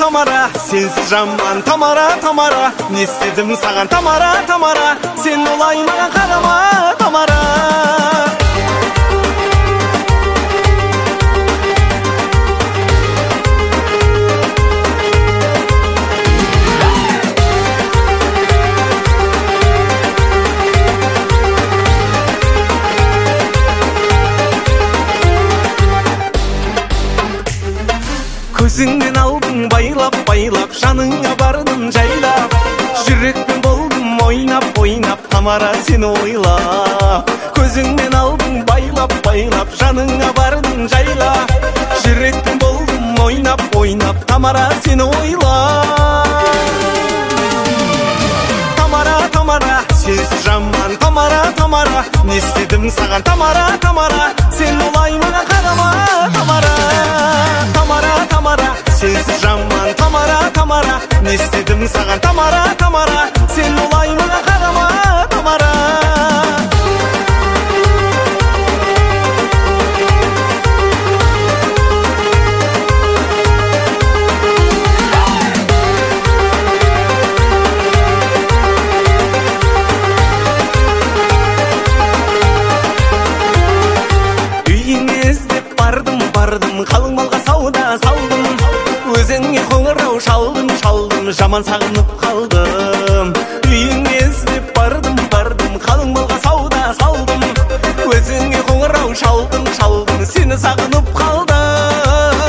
Тамара, сенсіз жаман Тамара, Тамара, не істедім саған Тамара, Тамара, сен олай маған қарама Тамара. Көзіңнен алдың байлап-байлап, жаныңа бардың жайлап, жүрекпен болдым ойнап-ойнап, Тамара сені ойлап. Көзіңнен алдың байлап-байлап, жаныңа бардың жайлап, жүрекпен болдым ойнап-ойнап, Тамара сені ойлап. Тамара, Тамара, сенсіз жаман Тамара, Тамара, не істедім саған Тамара, Тамара, сен олай маған қарама Тамара. Тамара, Тамара, сенсіз жаман Тамара, Тамара, не істедім саған Тамара, Тамара, сен олай маған қарама Тамара. Бардым, қалың малға сауда салдым, өзіңе қоңырау шалдым, жаман сағынып қалдым. Үйіңе іздеп бардым, қалың малға сауда салдым, өзіңе қоңырау шалдым, сені сағынып қалдым.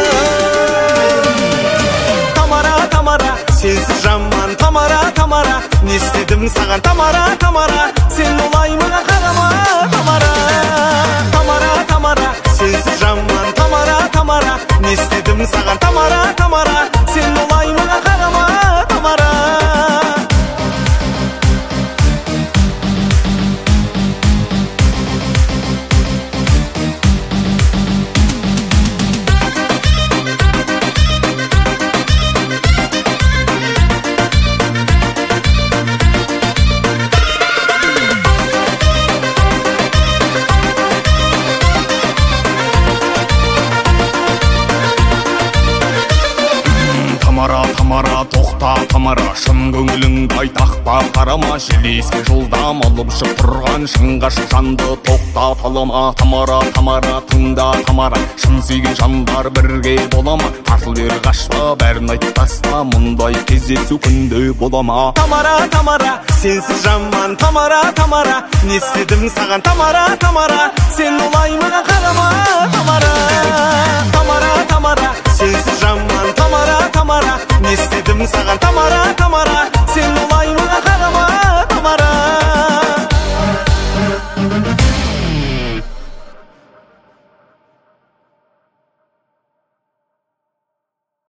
Тамара, Тамара, сенсіз жаман Тамара, Тамара, не істедім саған Тамара, Тамара, сен олай маған қарама Тамара. Тамара, Тамара, сенсіз жаман Тамара, Тамара, не істедім саған Тамара, Тамара, сен олай маған қарама Тамара. Тамара, тоқта Тамара, шын көңіліңді айтақпа қарама, желеске жылдам алып ұшып тұрған шыңға жанды тоқтат алама. Тамара, Тамара, тыңда Тамара, шын сүйген жандар бірге болама, тартыл бері қашпа, бәрін айтып таста, мұндай кездесу күнде болама. Тамара, Тамара, сенсіз жаман Тамара, Тамара, не істедім саған Тамара, Тамара,